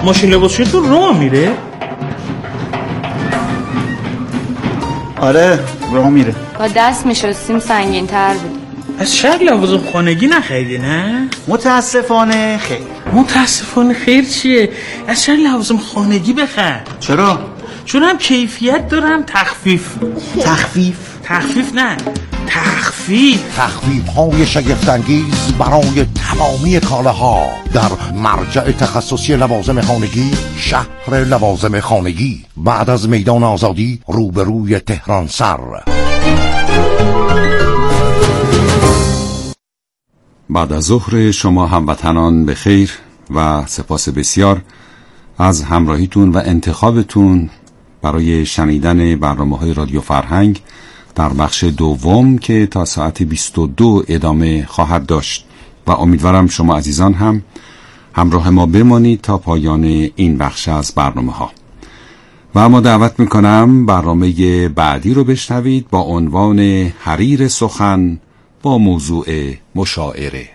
ماشین لباسشویی تو راه میره؟ آره راه میره. با دست میشستیم سنگین تر بود. از شهر لوازم خانگی نخریدی نه؟ متاسفانه خیر. متاسفانه خیر چیه؟ از شهر لوازم خانگی بخر. چرا؟ چون هم کیفیت دارم تخفیف نه تخفیف های شگفت‌انگیز برای تمامی کالاها در مرجع تخصصی لوازم خانگی شهر لوازم خانگی بعد از میدان آزادی روبروی تهران سر. بعد از ظهر شما هموطنان به خیر و سپاس بسیار از همراهیتون و انتخابتون برای شنیدن برنامه‌های رادیو فرهنگ در بخش دوم که تا ساعت 22 ادامه خواهد داشت و امیدوارم شما عزیزان هم همراه ما بمانید تا پایان این بخش از برنامه‌ها. و اما دعوت میکنم برنامه بعدی رو بشنوید با عنوان حریر سخن با موضوع مشاعره.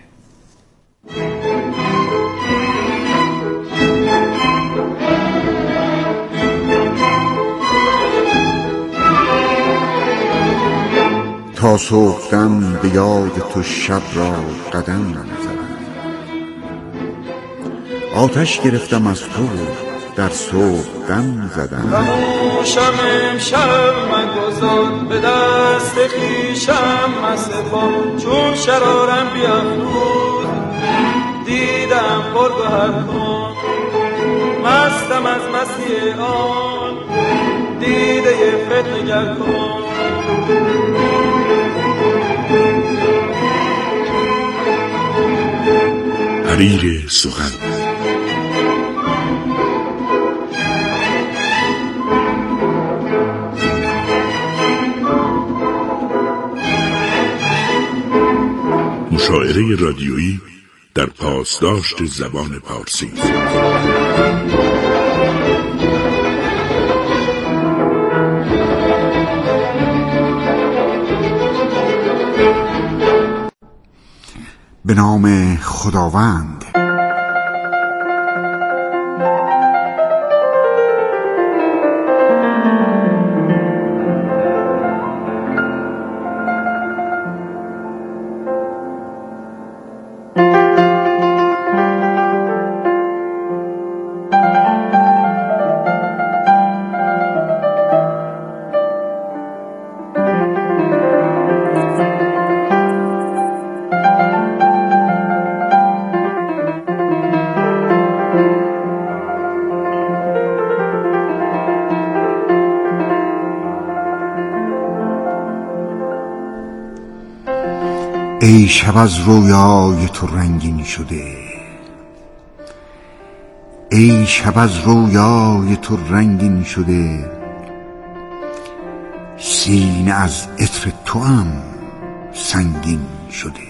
تا صبحدم به یاد تو شب را قدم نزدم، آتش گرفتم از تو در صبحدم زدم. خموشم امشب مگذار به دست خویشم مسپار، چون شرارم بیافروز دیدم پرگوهر کن، مستم از مستی آن دیده فتنگر کن. حریر سخن. مشاعره رادیویی در پاسداشت زبان پارسی. به نام خداوند. ای شب از رویای تو رنگین شده، ای شب از رویای تو رنگین شده، سینه از عطر تو هم سنگین شده.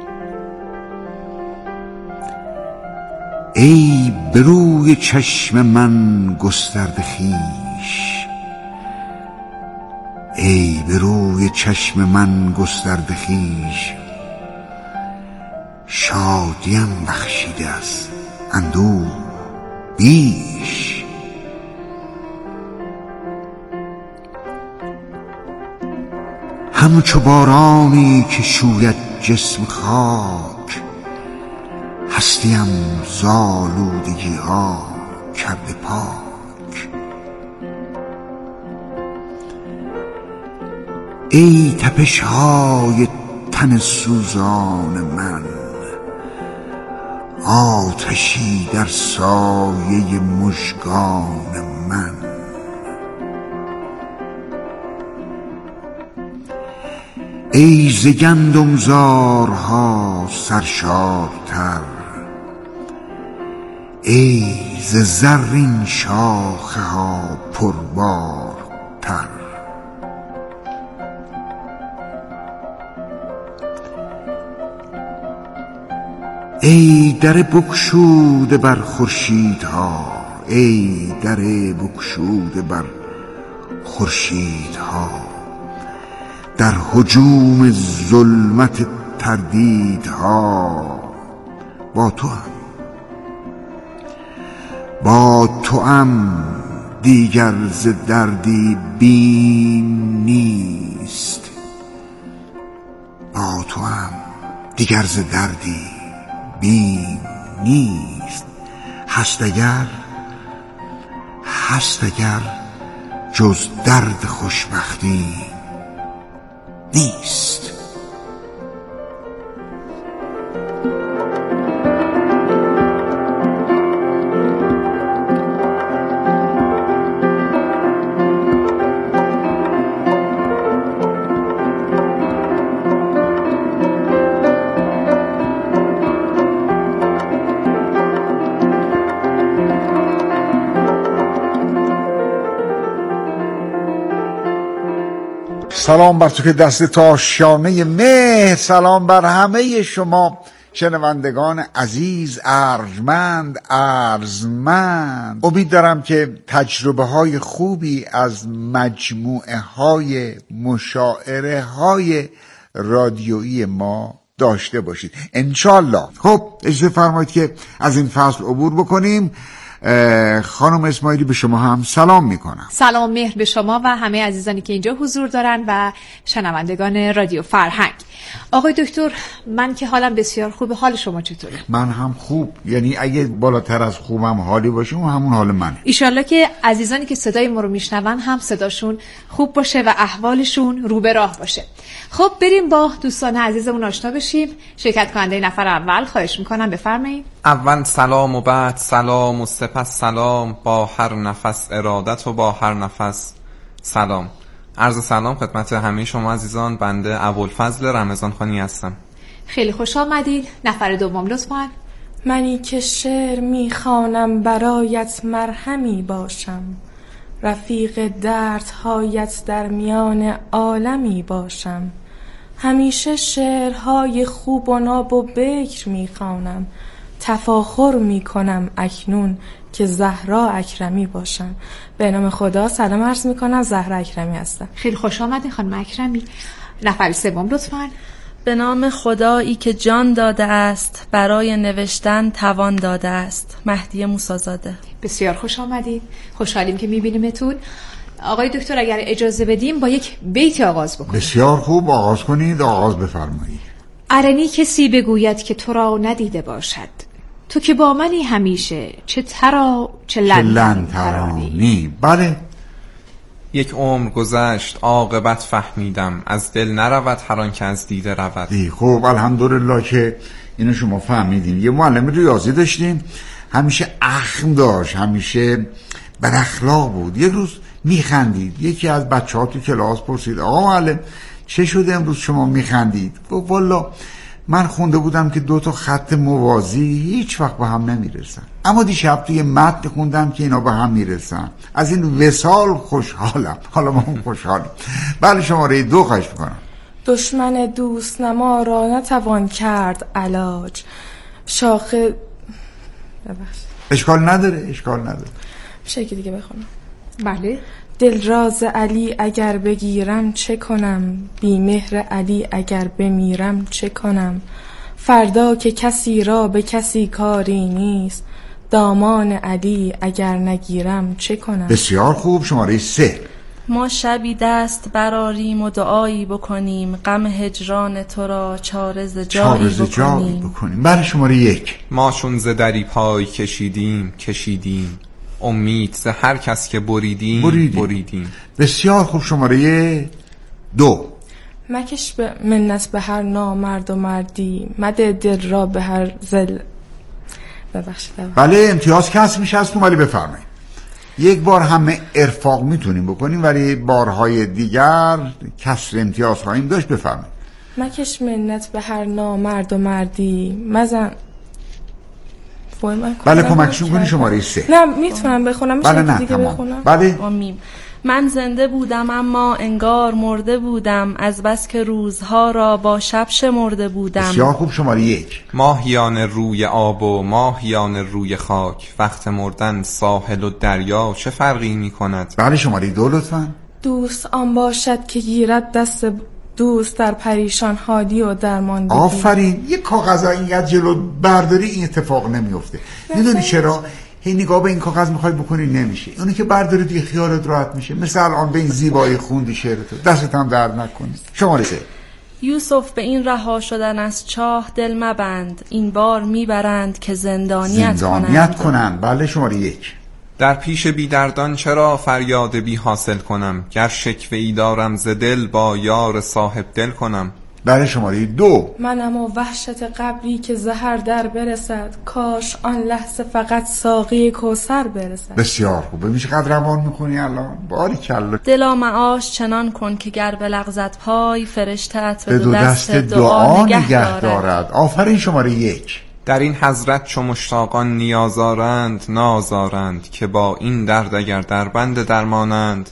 ای به روی چشم من گسترده خویش، ای به روی چشم من گسترده خویش، شادیم بخشیده از اندوه بیش. همچو بارانی که شوید جسم خاک، هستیم زآلودگی ها کرده پاک. ای تپش های تن سوزان من، آتشی در سایه مژگان من. ای ز گندمزارها سرشارتر، ای ز زرین شاخه ها پربارتر. ای در بگشوده بر خورشیدها، ای در بگشوده بر خورشیدها، در هجوم ظلمت تردیدها. با تو هم با توام دیگر ز دردی بیم نیست، با توام دیگر ز دردی بیم نیست. هست اگر جز درد خوشبختی نیست. سلام بر تو که دست تا شانه مهر، سلام بر همه شما شنوندگان عزیز، ارجمند. امید دارم که تجربه های خوبی از مجموعه های مشاعره های رادیویی ما داشته باشید انشالله. خب اجازه فرمایید که از این فصل عبور بکنیم. خانم اسماعیلی به شما هم سلام میکنم. سلام مهر به شما و همه عزیزانی که اینجا حضور دارن و شنوندگان رادیو فرهنگ. آقای دکتر، من که حالم بسیار خوبه، حال شما چطوره؟ من هم خوب، یعنی اگه بالاتر از خوبم حالی باشه اون همون حال منه. ایشالله که عزیزانی که صدای ما رو میشنون هم صداشون خوب باشه و احوالشون رو به راه باشه. خب بریم با دوستان عزیزمون آشنا بشیم. شرکت کننده نفر اول خواهش میکنم بفرمایید. اول سلام و بعد سلام و سپس سلام، با هر نفس ارادت و با هر نفس سلام. عرض سلام خدمت همه شما عزیزان. بنده ابوالفضل رمضان خانی هستم. خیلی خوش آمدید. نفر دوم لطفاً. منی که شعر میخوانم برایت مرهمی باشم، رفیق دردهایت در میان عالمی باشم. همیشه شعرهای خوب و ناب و بکر میخوانم، تفاخر میکنم اکنون که زهرا اکرمی باشم. به نام خدا سلام عرض میکنم، زهرا اکرمی هستم. خیلی خوش آمدید خانم اکرمی. نفر سوم لطفاً. به نام خدایی که جان داده است، برای نوشتن توان داده است. مهدی موسی‌زاده. بسیار خوش آمدید. خوشحالیم که میبینیمتون. آقای دکتر اگر اجازه بدیم با یک بیت آغاز بکنیم. بسیار خوب، آغاز کنید. آغاز بفرمایید. ارنی کسی بگوید که تو را ندیده باشد، تو که با منی همیشه، چه ترا چه لن ترانی. بله. یک عمر گذشت عاقبت فهمیدم، از دل نرود هر آن که از دیده رود. خب الحمدلله که اینو شما فهمیدین. یه معلم ریاضی داشتیم، همیشه اخم داشت، همیشه بد اخلاق بود. یک روز میخندید. یکی از بچه‌ها تو کلاس پرسید آقا معلم چه شده امروز شما میخندید؟ گفت والا من خونده بودم که 2 خط موازی هیچ وقت به هم نمیرسن، اما دیشب توی متن خوندم که اینا به هم میرسن. از این وصال خوشحالم. حالا ما هم خوشحالیم. بله شماره 2 خواهش میکنم. دشمن دوست نما را نتوان کرد علاج، شاخه اشکال نداره. میشه که دیگه بخونم؟ بله. دل راز علی اگر بگیرم چه کنم، بی مهر علی اگر بمیرم چه کنم. فردا که کسی را به کسی کاری نیست، دامان علی اگر نگیرم چه کنم. بسیار خوب. شماره 3. ما شبی دست براریم و دعایی بکنیم، غم هجران تو را چاره ز جایی بکنیم. بله شماره 1. ما چون ز دری پای کشیدیم، امید ز هر کس که بریدیم. بسیار خوب. شماره 2. مکش به منت به هر نامرد و مردی، مده دل را به هر زل. ببخشید. بله امتیاز کسب میشه از تو، ولی بفرمایید. یک بار همه ارفاق میتونیم بکنیم ولی بارهای دیگر کسر امتیاز خواهیم داشت. بفرمایید. مکش منت به هر نامرد و مردی، مزن. بله کمکشون کنی. شماره 3. نه میتونم بخونم. بله نه دیگه تمام. بخونم. بله. من زنده بودم اما انگار مرده بودم، از بس که روزها را با شب شمرده بودم. بسیار خوب. شماره 1. ماهیان روی آب و ماهیان روی خاک، وقت مردن ساحل و دریا چه فرقی می کند. بله شماره 2 لطفاً. دوست آن باشد که گیرد دست دوست در پریشان حالی و درماندگی. آفرین. یک کاغذ اینقدر جلو برداری این اتفاق نمیفته. میدونی چرا؟ هی نگاه به این کاغذ میخوای بکنی نمیشه. اونی که برداری دیگه خیالت راحت میشه. مثل الان به این زیبایی خوندی شعرتو، دستت هم درد نکنی. شماره 3. یوسف به این رها شدن از چاه دل مبند، این بار میبرند که زندانیت کنند. بله شماره 1. در پیش بیدردان چرا فریاد بی حاصل کنم، گر شکوه ای دارم ز دل با یار صاحب دل کنم. بله شماره 2. منم و وحشت قبری که زهر در برسد، کاش آن لحظه فقط ساقی کوثر برسد. بسیار خوب. ببین چقدر روان میکنی الان. باریکلا. دلا معاش چنان کن که گر بلغزد پای، فرشته‌ات به دو دست دعا نگه دارد. آفرین. شماره 1. در این حضرت چو مشتاقان نیازارند نازارند، که با این درد اگر در بند درمانند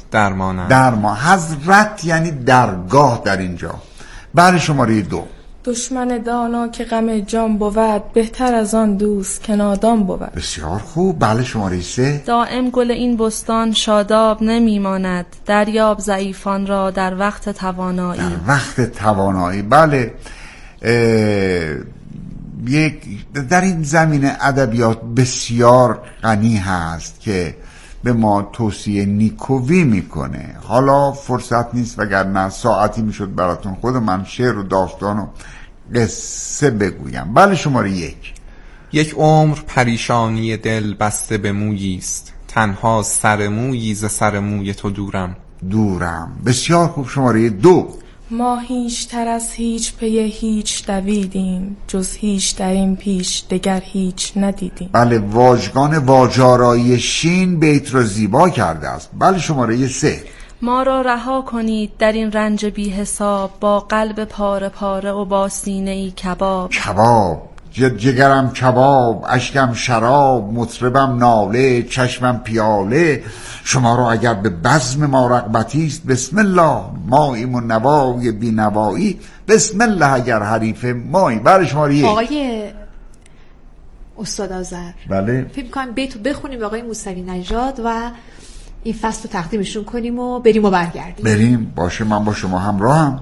حضرت یعنی درگاه در اینجا. بله شماره 2. دشمن دانا که غم جان بود، بهتر از آن دوست که نادان بود. بسیار خوب. بله شماره 3. دائم گل این بستان شاداب نمیماند، دریاب ضعیفان را در وقت توانایی. بله. در این زمینه ادبیات بسیار غنی هست که به ما توصیه نیکویی میکنه. حالا فرصت نیست، وگرنه ساعتی میشد براتون خود من شعر و داستان و قصه بگویم. بله شماره 1. یک عمر پریشانی دل بسته به مویی است، تنها سر مویی ز سر موی تو دورم. بسیار خوب. شماره 2. ما هیچ تر از هیچ پی هیچ دویدیم، جز هیچ در این پیش دگر هیچ ندیدیم. بله. واژگان واجارایی شین بیت رو زیبا کرده است. بله شماره 3. ما را رها کنید در این رنج بی حساب، با قلب پاره پاره و با سینه ای کباب. جگرم کباب، اشکم شراب، مطربم ناله، چشمم پیاله. شما را اگر به بزم ما رغبتی است، بسم الله ماییم و نوای بی نوایی، بسم الله اگر حریف مایی. بله شماره 1. آقای استاد آذر، بله فکر می‌کنم بیتو بخونیم به آقای موسوی نژاد و این فصل رو تقدیمشون کنیم و بریم و برگردیم. بریم. باشه، من با شما همراهم.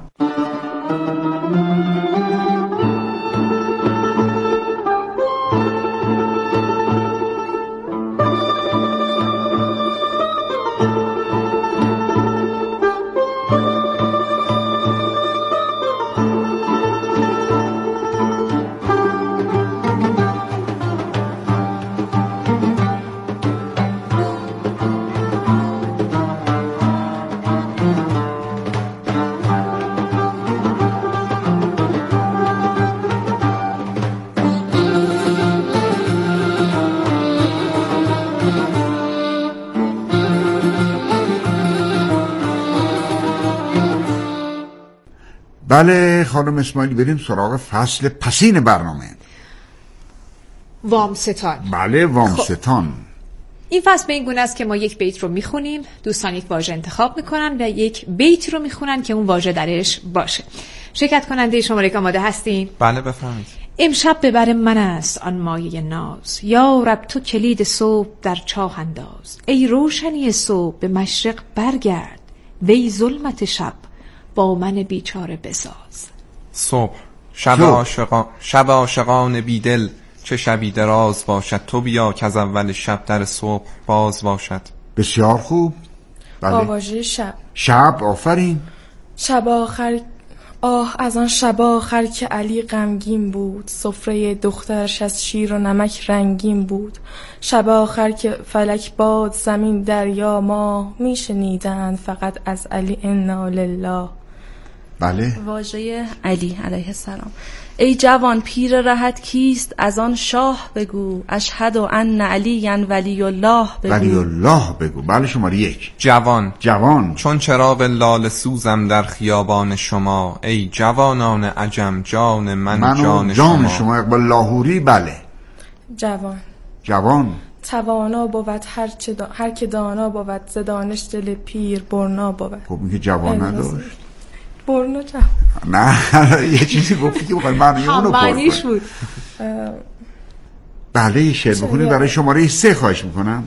بله خانم اسماعیلی، بریم سراغ فصل پسین برنامه. وامستان. بله وامستان. این فصل به این گونه است که ما یک بیت رو میخونیم، دوستان یک واژه انتخاب میکنن و یک بیت رو میخونن که اون واژه درش باشه. شرکت کننده شماره آماده هستین؟ بله بفرمایید. امشب به بر من است آن مایه ناز، یا رب تو کلید صبح در چاه انداز. ای روشنی صبح به مشرق برگرد، وی ظلمت شب با من بیچاره بساز. صبح. شب عاشقان بیدل، چه شبی دراز باشد، تو بیا که از اول شب در صبح باز باشد. بسیار خوب. بله. واژه شب. آفرین. شب آخر. آه از آن شب آخر که علی غمگین بود، سفره دخترش از شیر و نمک رنگین بود. شب آخر که فلک باد زمین دریا ماه، میشنیدند فقط از علی انا لله. بله. واژه علی علیه السلام. ای جوان پیر رهت کیست، از آن شاه بگو، اشهد ان علی ولی الله بگو. ولی الله بگو. بله شماره 1. جوان. چون چراغ لاله سوزم در خیابان شما، ای جوانان عجم جان من جان شما. اقبال لاهوری. بله. جوان. توانا بود هر که دانا بود، ز دانش دل پیر برنا بود. خب میگه جوان نداشت. برنا جوان. نه یه چیزی گفتی که بخواهی اونو معنیش بود. بله یه شعر بخونید برای شماره 3 خواهش میکنم.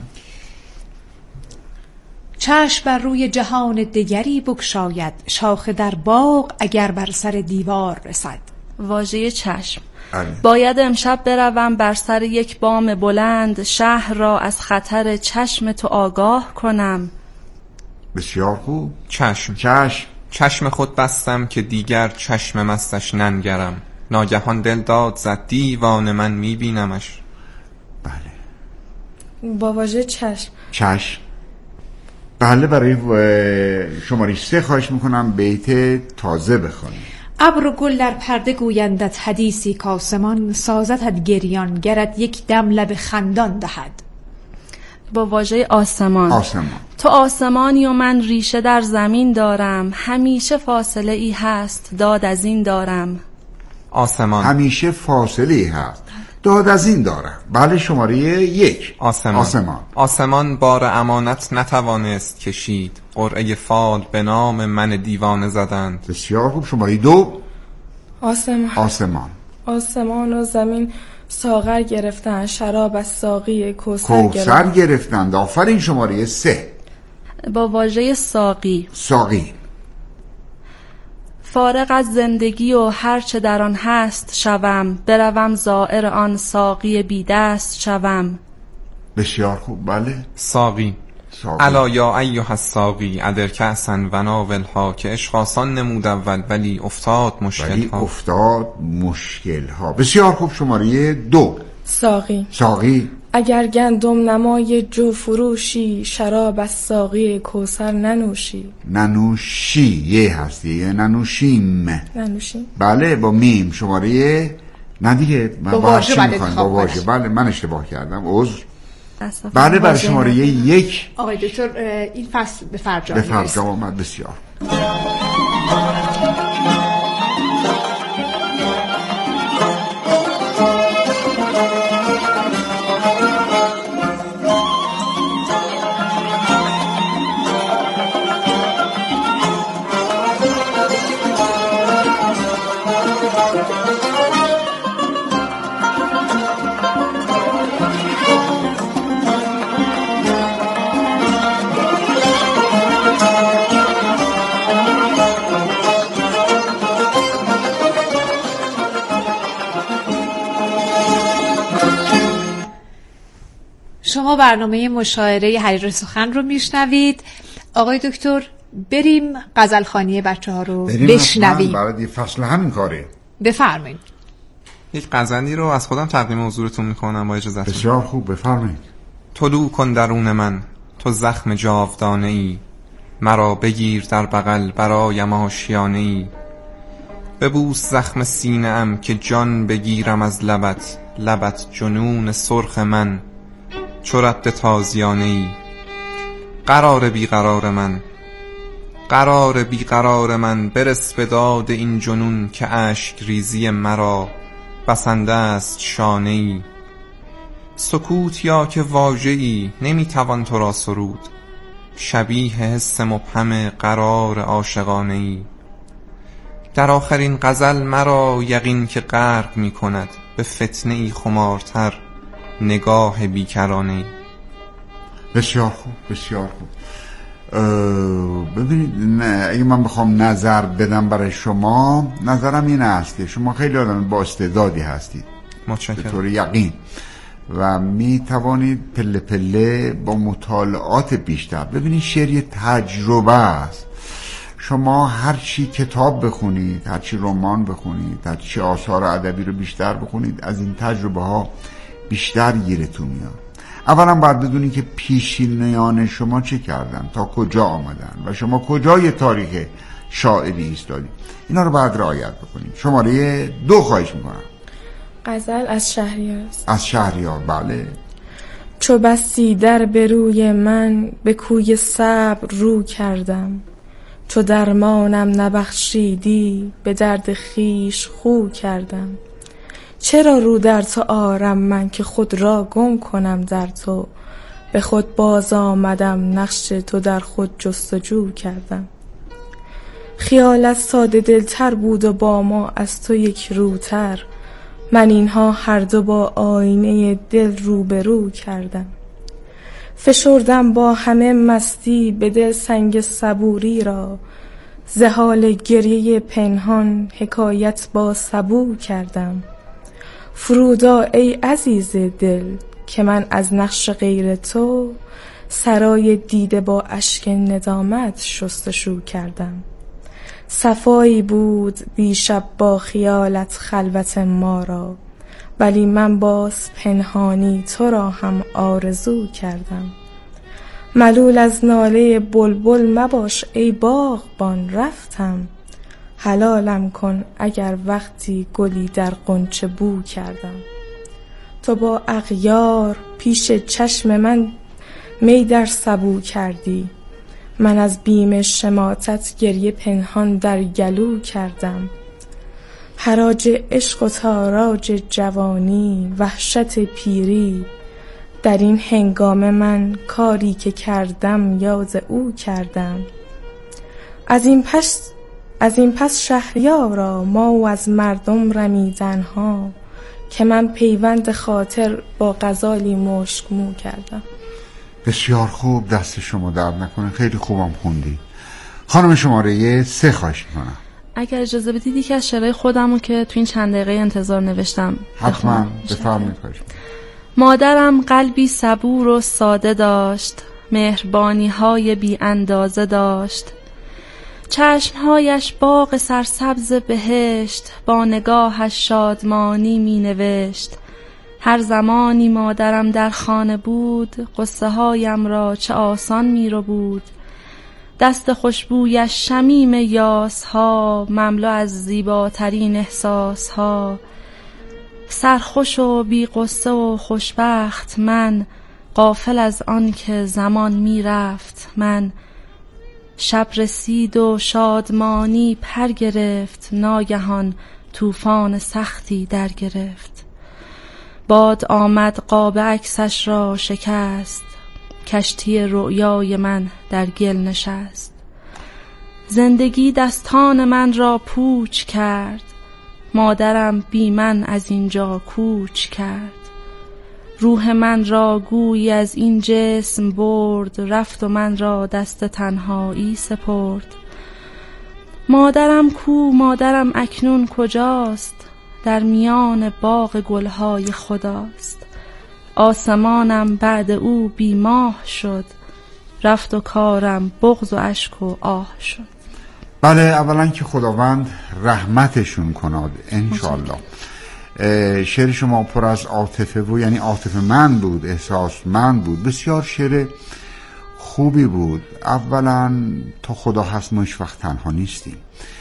چشم بر روی جهان دگری بگشاید، شاخه در باغ اگر بر سر دیوار رسد. واژه چشم. باید امشب بروم بر سر یک بام بلند، شهر را از خطر چشم تو آگاه کنم. بسیار خوب. چشم خود بستم که دیگر چشم مستش ننگرم. ناگهان دل داد زد دیوانه من میبینمش. با واژه چشم. بله، برای شماره 3 خواهش میکنم بیت تازه بخونید. ابر و گل در پرده گویندت حدیثی کاسمان، سازتت گریان گرد یک دم لب خندان دهد. با واژه آسمان. تو آسمانی و من ریشه در زمین دارم، همیشه فاصله ای هست داد از این دارم. آسمان همیشه فاصله ای هست داد از این دارم. بله، شماره 1. آسمان بار امانت نتوانست کشید، قرعه فال به نام من دیوانه زدند. بسیار خوب. شماره 2. آسمان و زمین ساغر گرفتن، شراب از ساقی کوثر گرفتند. آفرین. شماره 3. با واژه ساقی. فارغ از زندگی و هر چه در آن هست شوم، بروم زائر آن ساقی بی دست شوم. بسیار خوب. بله. ساقی. الا یا ایها الساقی ادر کأسا و ناولها، که عشق آسان نمود اول ولی افتاد مشکل ها. بسیار خوب. شماره 2. ساقی. اگر گندم نمای جو فروشی، شراب از ساقی کوثر ننوشی یه هستی، ننوشیم. بله، با میم. شماره نه دیگه، با واژه. بله، من اشتباه کردم، عذر. بله، برای شماره 1 آقای دکتر این فصل به فرجام آمد. بسیار. شما برنامه مشاعره حریر سخن رو میشنوید. آقای دکتر، بریم غزلخوانی بچه‌ها رو بشنویم. برای فصل همین کاره. بفرمایید. یک غزلی رو از خودم تقدیم حضورتون میکنم با اجازهتون. بسیار خوب. بفرمایید. طلوع کن درون من، تو زخم جاودانه ای، مرا بگیر در بغل برایم آشیانه ای. ببوس زخم سینه ام که جان بگیرم از لبت جنون سرخ من چو رد تازیانه ای. قرار بیقرار من برس به داد این جنون، که اشک ریزی مرا بسنده است شانه ای. سکوت یا که واژه‌ای نمیتوان تو را سرود، شبیه حس مبهم قرار عاشقانه ای. در آخرین غزل مرا یقین که غرق می کند، به فتنه ای خمارتر نگاه بیکرانه ای. بسیار خوب. ببینید، اگه من بخوام نظر بدم برای شما، نظرم این است که شما خیلی آدم با استعدادی هستید، متشکرم، به طور یقین، و می توانید پله پله با مطالعات بیشتر. ببینید، شعر یه تجربه است. شما هر چی کتاب بخونید، هر چی رمان بخونید، هر چی آثار ادبی رو بیشتر بخونید، از این تجربه ها بیشتر گیرتون میاد. اولا باید بدونید که پیشینیان شما چه کردن، تا کجا آمدن و شما کجای تاریخ شاعری ایستادید. اینا رو باید رعایت بکنید. شماره 2 خواهش میکنم. غزل از شهریار. بله. چو بستی در به روی من، به کوی صبر رو کردم، چو درمانم نبخشیدی به درد خیش خو کردم. چرا رو در تو آرم من که خود را گم کنم در تو، به خود باز آمدم نقش تو در خود جستجو کردم. خیالت ساده دلتر بود و با ما از تو یک روتر، من اینها هر دو با آینه دل روبرو کردم. فشردم با همه مستی به دل سنگ صبوری را، ز حال گریه پنهان حکایت با سبو کردم. فرودا ای عزیز دل که من از نقش غیر تو سرای دیده با اشک ندامت شستشو کردم. صفایی بود دیشب با خیالت خلوت ما را، ولی من باز پنهانی تو را هم آرزو کردم. ملول از ناله بلبل مباش ای باغبان، رفتم حلالم کن اگر وقتی گلی در غنچه بو کردم. تو با اغیار پیش چشم من می در سبو کردی، من از بیم شماتت گریه پنهان در گلو کردم. حراج عشق و تاراج جوانی، وحشت پیری، در این هنگام من کاری که کردم یاد او کردم. از این پس شهریارا ما و از مردم رمیدنها، که من پیوند خاطر با غزالی مشکمو کردم. بسیار خوب، دست شما درد نکنه، خیلی خوبم خوندی. خانم شماره 3 خواهش میکنم. اگر اجازه بدید یکی از شعرهای خودمو که تو این چند دقیقه انتظار نوشتم حتما بفرمایید. مادرم قلبی صبور و ساده داشت، مهربانی های بی اندازه داشت. چشمهایش باغ سرسبز بهشت، با نگاهش شادمانی می نوشت. هر زمانی مادرم در خانه بود، قصه هایم را چه آسان می رو بود. دست خوشبویش شمیم یاس ها، مملو از زیباترین احساس ها. سرخوش و بی قصه و خوشبخت من، غافل از آن که زمان می رفت من. شب رسید و شادمانی پر گرفت، ناگهان طوفان سختی در گرفت. باد آمد قاب عکسش را شکست، کشتی رؤیای من در گل نشست. زندگی دستان من را پوچ کرد، مادرم بی من از اینجا کوچ کرد. روح من را گویی از این جسم برد، رفت و من را دست تنهایی سپرد. مادرم کو، مادرم اکنون کجاست؟ در میان باغ گلهای خداست. آسمانم بعد او بی ماه شد، رفت و کارم بغض و اشک و آه شد. بله، اولا که خداوند رحمتشون کناد انشالله. شعر شما پر از عاطفه و یعنی عاطفه من بود، احساس من بود. بسیار شعر خوبی بود. اولا تا خدا هست ما هیچ وقت تنها نیستیم.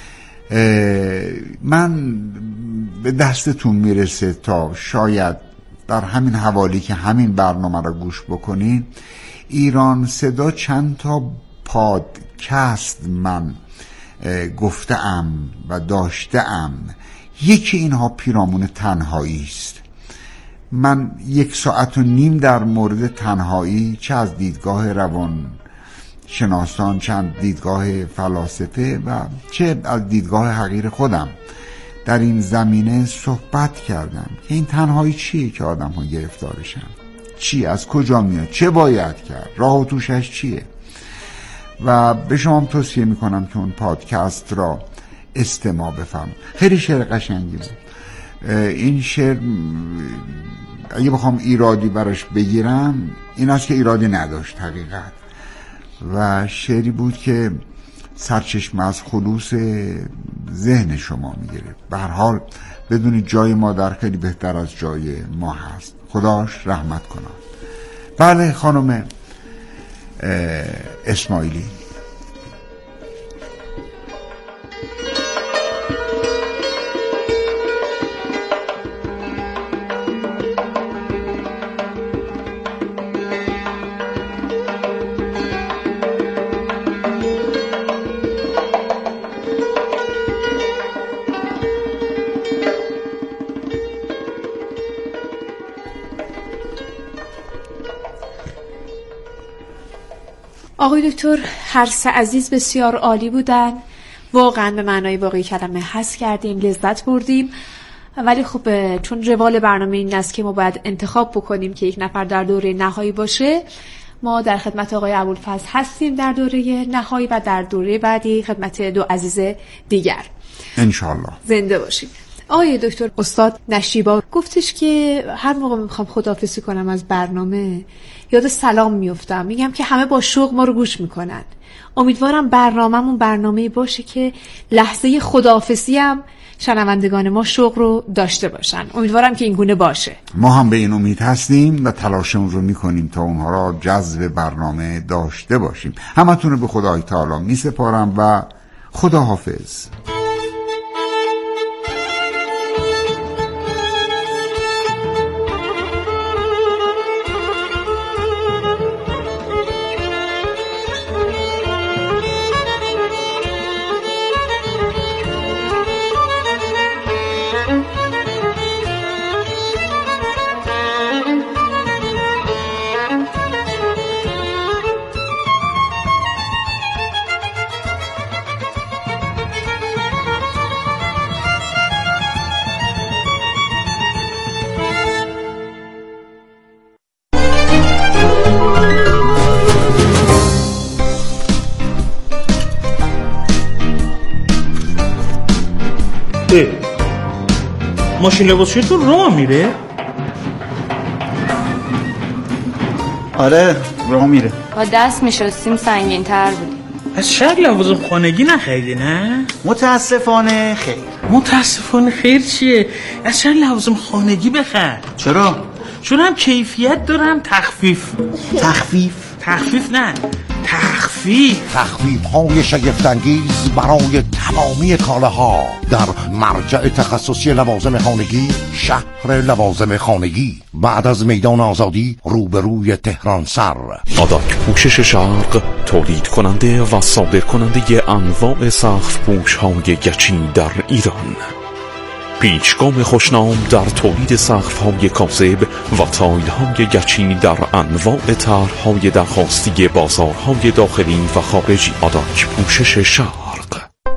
من به دستتون میرسه تا شاید در همین حوالی که همین برنامه را گوش بکنین، ایران صدا چند تا پادکست من گفتم و داشتم. یکی اینها پیرامون تنهایی است. من 1.5 ساعت در مورد تنهایی، چه از دیدگاه روان شناسان، چه از دیدگاه فلاسفه و چه از دیدگاه حقیر خودم در این زمینه صحبت کردم که این تنهایی چیه که آدم ها گرفتارشن، چی، از کجا میاد، چه باید کرد، راه و توشش چیه. و به شما هم توصیه میکنم که اون پادکست را استماع بفرمایید. خیلی شعر قشنگی بود. این شعر اگه بخوام ایرادی براش بگیرم این است که ایرادی نداشت حقیقت، و شعری بود که سرچشمه از خلوص ذهن شما میگیره. به هر حال بدونید جای مادر خیلی بهتر از جای ما هست، خداش رحمت کنه. بله خانم اسماعیلی. آقای دکتر هر سه عزیز بسیار عالی بودن، واقعا به معنای واقعی کلمه حس کردیم، لذت بردیم. ولی خب چون روال برنامه این است که ما باید انتخاب بکنیم که یک نفر در دوره نهایی باشه، ما در خدمت آقای ابوالفضل هستیم در دوره نهایی و در دوره بعدی خدمت 2 عزیز دیگر. انشالله. زنده باشید. آقای دکتر استاد نشیبا گفتش که هر موقع میخوام خداحافظی کنم از برنامه یاد سلام میفتم، میگم که همه با شوق ما رو گوش میکنن. امیدوارم برنامه‌مون برنامه‌ای باشه که لحظه خداحافظی هم شنوندگان ما شوق رو داشته باشن. امیدوارم که این گونه باشه. ما هم به این امید هستیم و تلاشمون رو میکنیم تا اونها را جذب برنامه داشته باشیم. همتون رو به خدای تعالی میسپارم و خداحافظ. ماشین لباسشویتون راه میره؟ آره راه میره. با دست میشستیم سنگین تر بود. از شهر لوازم خانگی نخریدی نه؟ متاسفانه خیر. متاسفانه خیر چیه؟ از شهر لوازم خانگی بخر. چرا؟ چون هم کیفیت دارم تخفیف نه تخفیف های شگفت‌انگیز برای تمامی کالاها در مرجع تخصصی لوازم خانگی شهر لوازم خانگی بعد از میدان آزادی روبروی تهران سر. آداک پوشش شرق تولید کننده و صادر کننده انواع سقف پوش های گچی در ایران. پیچگام خوشنام در تولید سقف‌های کاذب و تایل‌های گچی در انواع طرح‌های درخواستی بازارهای داخلی و خارجی. آداک پوشش شرق.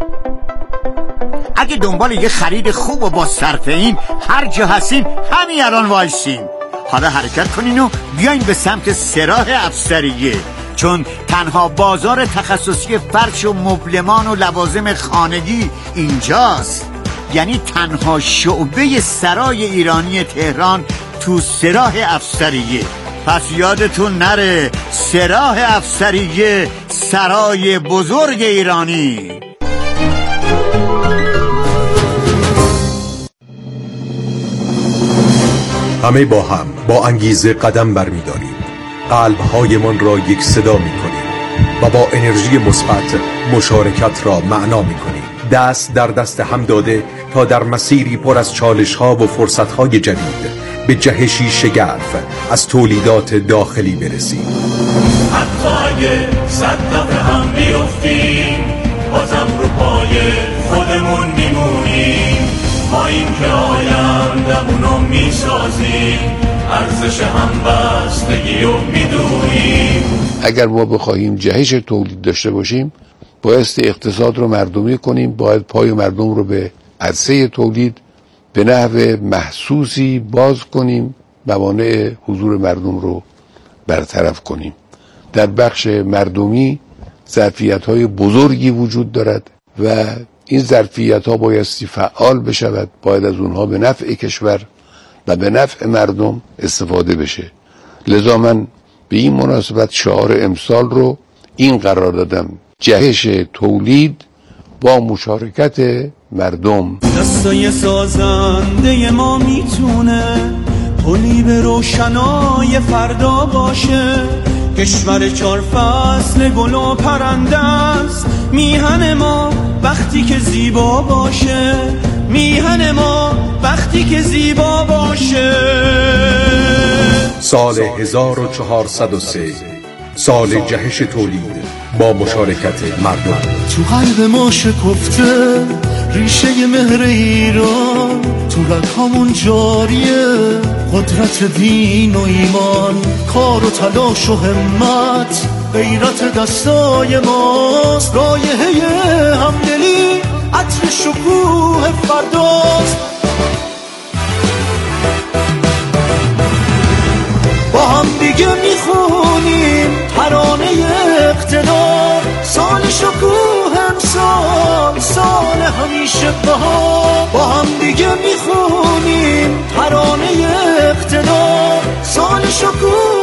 اگه دنبال یه خرید خوب و با صرفه این هر جا هستین همین الان وایسین. حالا حرکت کنین و بیاین به سمت سراح افسریه، چون تنها بازار تخصصی فرش و مبلمان و لوازم خانگی اینجاست. یعنی تنها شعبه سرای ایرانی تهران تو سراح افسریه. پس یادتون نره، سراح افسریه، سرای بزرگ ایرانی. همه با هم با انگیزه قدم برمی‌داریم، قلب‌هایمان را یک صدا می‌کنیم و با انرژی مثبت مشارکت را معنا می‌کنیم. دست در دست هم داده تا در مسیری پر از چالش‌ها و فرصت‌های جدید به جهشی شگرف از تولیدات داخلی برسیم. حتی اگه صد دفعه هم بیفتیم بازم رو پای خودمون میمونیم. ما این که آیندمونو میسازیم، ارزش همبستگی رو میدونیم. اگر ما بخواهیم جهش تولید داشته باشیم بایستی اقتصاد رو مردمی کنیم، باید پای مردم رو به عرصه تولید به نحو محسوسی باز کنیم، موانع حضور مردم رو برطرف کنیم. در بخش مردمی ظرفیت‌های بزرگی وجود دارد و این ظرفیت‌ها بایستی فعال بشود، باید از اونها به نفع کشور و به نفع مردم استفاده بشه. لذا من به این مناسبت شعار امسال رو این قرار دادم: جهش تولید با مشارکت مردم. دستای سازنده ما میتونه پلی به روشنای فردا باشه. کشور 4 فصل گل و پرنده است، میهن ما وقتی که زیبا باشه، میهن ما وقتی که زیبا باشه. سال 1403 سال جهش تولید با مشارکت مردم. تو قلب ما شکفته ریشه مهر ایران، تو رگ‌هامون جاریه قدرت دین و ایمان. کار و تلاش و همت غیرت دستای ماست، رایحه همدلی عطر شکوه فرداست. با هم دیگه میخونیم ترانه اقتدار، سال شکوه امسال، سال همیشه بهار. با هم دیگه شکوه